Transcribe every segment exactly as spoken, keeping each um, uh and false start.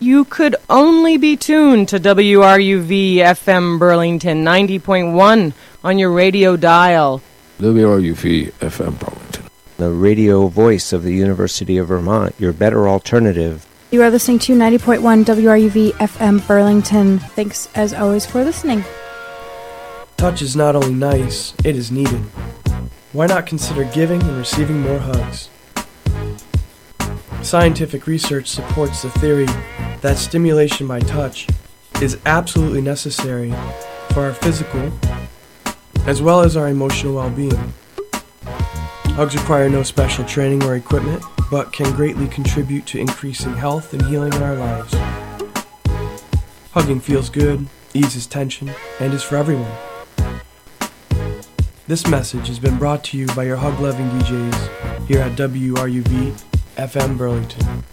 You could only be tuned to W R U V F M Burlington ninety point one on your radio dial. W R U V F M Burlington, the radio voice of the University of Vermont, your better alternative. You are listening to ninety point one W R U V F M Burlington. Thanks, as always, for listening. Touch is not only nice, it is needed. Why not consider giving and receiving more hugs? Scientific research supports the theory that stimulation by touch is absolutely necessary for our physical as well as our emotional well-being. Hugs require no special training or equipment, but can greatly contribute to increasing health and healing in our lives. Hugging feels good, eases tension, and is for everyone. This message has been brought to you by your hug-loving D Js here at W R U V F M Burlington.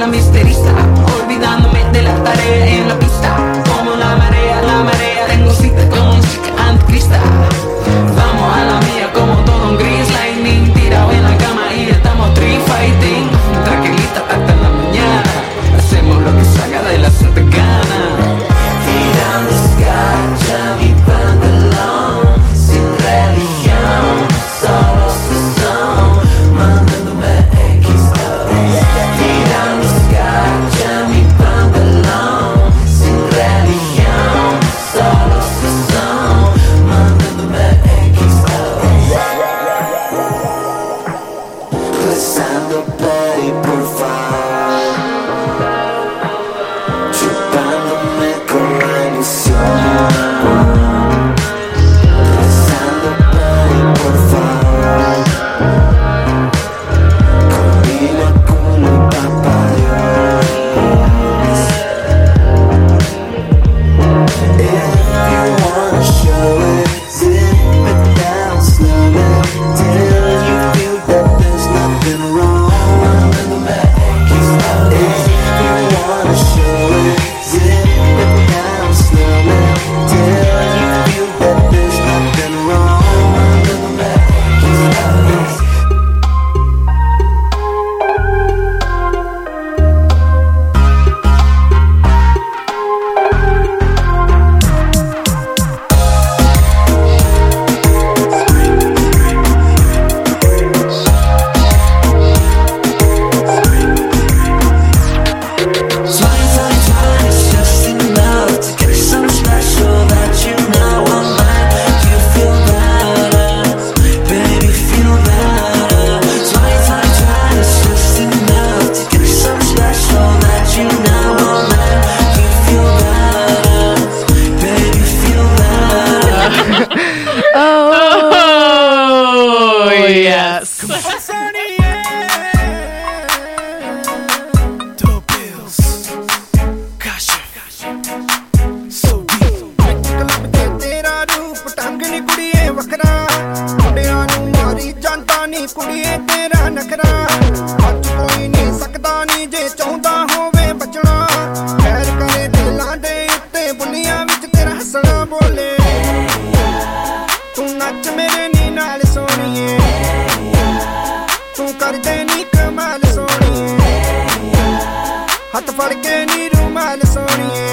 la misterista, olvidándome de la tarea en la pista. Como la marea, la marea, tengo cita con un chica anticrista. Vamos a la mía como todo un gris lightning, tirado en la cama y estamos tree fighting. Tranquilita hasta la mañana, hacemos lo que salga de la santa gana. Tirando escarcha mi pantalón, sin religión, solo sazón, mandándome X O. Tirando escarcha mi pantalón, sin religión, solo sazón, mandándome X O. Rezando play por favor, chupándome con la ilusión. Rezando play por favor, combina culo y papá Dios. If you wanna show it, zip it down slowly till you feel that there's nothing wrong. If you wanna show it, zip it down slowly till you feel that there's nothing wrong. Oh, yes. ਤੇਰਾ ਰੂਪ ਟੰਗ ਨੀ ਕੁੜੀਏ ਵੱਖਰਾ, ਮੁੰਡਿਆਂ ਨੂੰ ਮਾਰੀ ਜਾਂਦਾ ਨੀ ਕੁੜੀਏ ਤੇਰਾ ਨਖਰਾ। ਅੱਜ ਕੋਈ ਨਹੀਂ ਸਕਦਾ ਨੀ ਜੇ ਚਾਹੁੰਦਾ ਹੋਵੇ ਬਚਣਾ, ਖੈਰ ਕਰੇ ਦਿਲਾਂ ਦੇ ਉੱਤੇ ਬੁੱਲੀਆਂ ਵਿੱਚ ਤੇਰਾ ਹੱਸਣਾ ਬੋਲੇ। ਤੂੰ ਨੱਚ ਮੇਰੇ ਨੀ ਨਾਲ ਸੋਹਣੀਏ, ਤੂੰ ਕਰਦੇ ਨੀ ਕਮਾਲ ਸੋਹਣੀਏ, ਹੱਥ ਫੜ ਕੇ ਨੀ ਰੁਮਾਲ ਸੋਹਣੀਏ,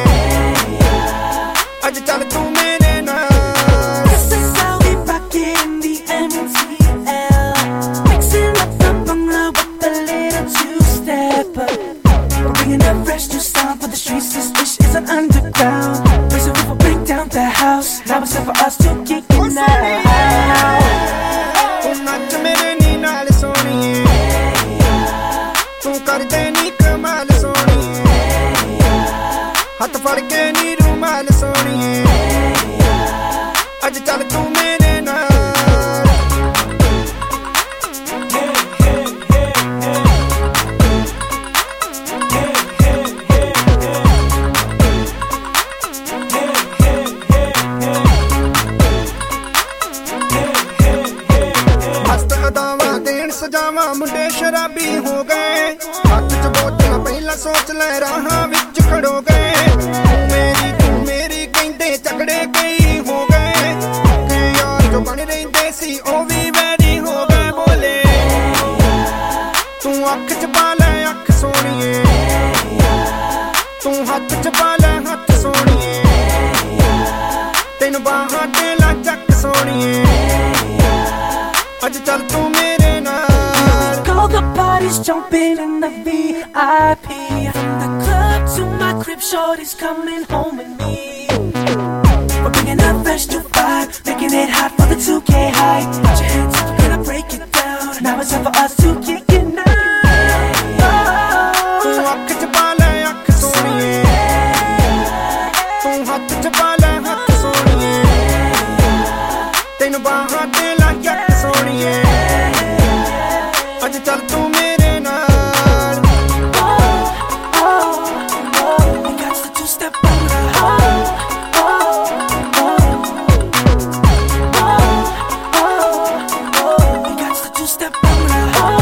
ਅੱਜ ਚੱਲ ਤੂੰ ਮੇਰੇ ਨਾਲ। This is how we rock it in the M T L, mixing up the bangla with a little two-step. We're bringing a fresh new sound for the streets. This dish is an underground. Raise a roof, we'll break down the house. Now it's time for us to kick it now. ਤੂੰ ਨੱਚ ਮੇਰੇ ਨੀ ਨਾਲ ਸੋਹਣੀਏ, ਤੂੰ ਕਰਦੇ ਨੀ ਕਮਾਲ ਸੋਹਣੀਏ, ਹੱਥ ਫੜ ਕੇ ਨੀ ਰੁਮਾਲ ਸੋਹਣੀਏ, ਅੱਜ ਚੱਲ ਤੂੰ ਮੇਰੇ ਨਾਲ। ਮਸਤ ਅਦਾਵਾਂ ਦੇਣ ਸਜਾਵਾਂ ਮੁੰਡੇ ਸ਼ਰਾਬੀ ਹੋ ਗਏ, ਹੱਥ ਚ ਬੋਤਲ ਪਹਿਲਾਂ ਸੋਚ ਲੈ ਰਾਹਾਂ ਵਿੱਚ ਖੜੋ ਗਏ। ਤੂੰ ਮੇਰੀ ਤੂੰ ਮੇਰੀ ਕਹਿੰਦੇ ਝਗੜੇ ਕਈ ਹੋ ਗਏ, ਕਿ ਯਾਰ ਜੋ ਬਣ ਰਹਿੰਦੇ ਸੀ ਉਹ ਵੀ ਵੈਰੀ ਹੋ ਗਏ ਬੋਲੇ। ਤੂੰ ਅੱਖ ਚ ਪਾ ਲੈ ਅੱਖ ਸੋਹਣੀਏ, ਤੂੰ ਹੱਥ ਚ ਪਾ ਲੈ ਹੱਥ ਸੋਹਣੀਏ, ਤੈਨੂੰ ਬਾਹਾਂ ਤੇ ਲਾ ਚੱਕ ਸੋਹਣੀਏ, ਅੱਜ ਚੱਲ ਤੂੰ ਮੇਰੇ ਨਾਲ। All the parties jumping in the V I P, from the club to my crib, shorty's coming home with me. We're bringing a fresh new vibe, making it hot for the two K high. Put your hands up, we're gonna break it down. Now it's time for us to kick it now. ਤੂੰ ਅੱਖ ਚ ਪਾ ਲੈ ਅੱਖ ਸੋਹਣੀਏ, ਤੂੰ ਹੱਥ ਚ ਪਾ ਲੈ ਹੱਥ ਸੋਹਣੀਏ, ਤੈਨੂੰ ਬਾਹਾਂ ਤੇ ਲਾ ਚੱਕ ਸੋਹਣੀਏ, ਅੱਜ ਚੱਲ ਤੂੰ ਮੇਰੇ ਨਾਲ। We got to two-step on we got to two-step on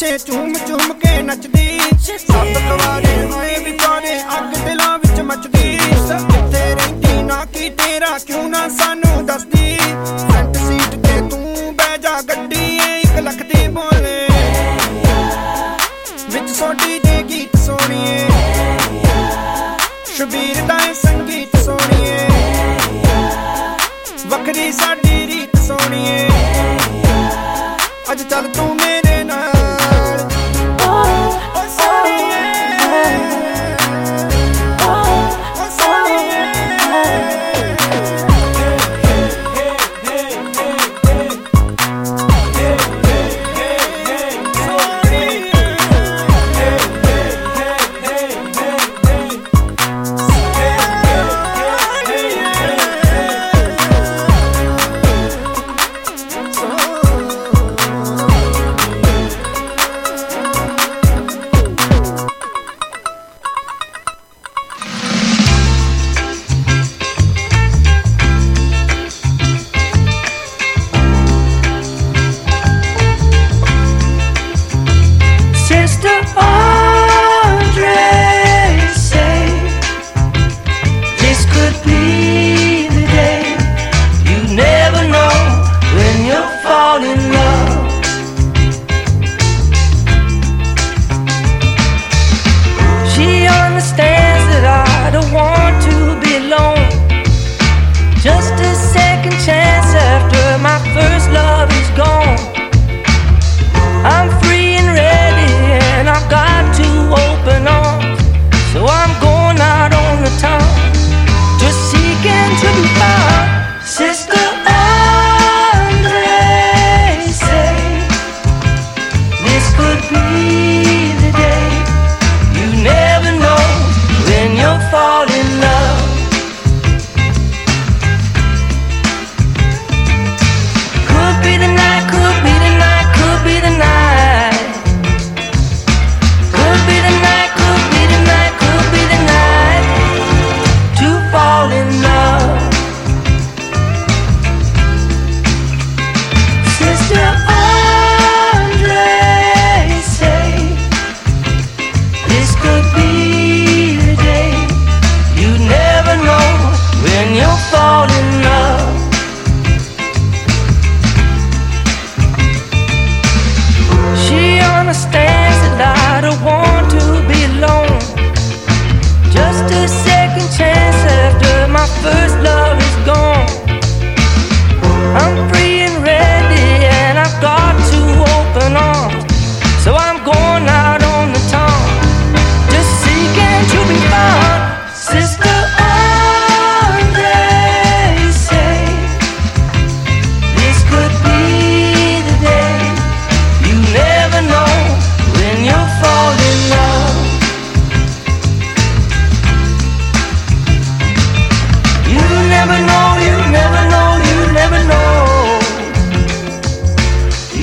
ਪਿੱਛੇ ਝੂਮ ਝੂਮ ਕੇ ਨੱਚਦੀ ਸੱਤ ਤਵਾਰੇ ਹੋਏ ਵਿਚਾਰੇ ਅੱਗ ਦਿਲਾਂ ਵਿੱਚ ਮੱਚਦੀ ਕਿੱਥੇ ਰਹਿੰਦੀ ਨਾ ਕੀ ਤੇਰਾ ਕਿਉਂ ਨਾ ਸਾਨੂੰ ਦੱਸਦੀ ਫਰੰਟ ਸੀਟ ਤੇ ਤੂੰ ਬਹਿ ਜਾ ਗੱਡੀ ਏ ਇੱਕ ਲੱਖ ਦੀ ਬੋਲੇ ਵਿੱਚ ਸੋਡੀ ਦੇ ਗੀਤ ਸੋਣੀਏ ਸ਼ਬੀਰ ਦਾ ਸੰਗੀਤ ਸੋਣੀਏ ਵੱਖਰੀ ਸਾਡੀ ਰੀਤ ਸੋਣੀਏ ਅੱਜ ਚੱਲ ਤੂੰ ਮੇਰੇ